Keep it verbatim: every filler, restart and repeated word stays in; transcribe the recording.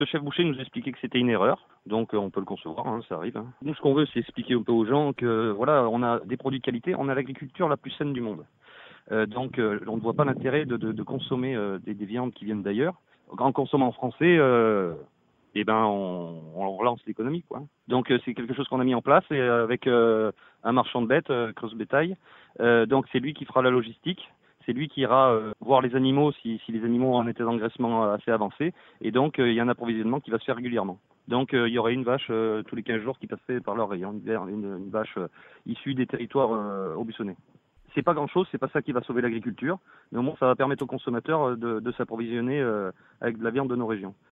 Le chef boucher nous expliquait que c'était une erreur, donc euh, on peut le concevoir, hein, ça arrive. Hein. Nous, ce qu'on veut, c'est expliquer un peu aux gens que voilà, on a des produits de qualité, on a l'agriculture la plus saine du monde. Euh, donc euh, on ne voit pas l'intérêt de, de, de consommer euh, des, des viandes qui viennent d'ailleurs. En consommant français, euh, eh ben on, on relance l'économie, quoi. Donc euh, c'est quelque chose qu'on a mis en place et, euh, avec euh, un marchand de bêtes, euh, Creuse Bétail. Euh, donc c'est lui qui fera la logistique. C'est lui qui ira euh, voir les animaux si, si les animaux ont un état d'engraissement assez avancé. Et donc euh, il y a un approvisionnement qui va se faire régulièrement. Donc euh, il y aurait une vache euh, tous les quinze jours qui passerait par leur rayon, une, une, une vache euh, issue des territoires euh, aubusonnés. C'est pas grand-chose, c'est pas ça qui va sauver l'agriculture, mais au moins ça va permettre aux consommateurs de, de s'approvisionner euh, avec de la viande de nos régions.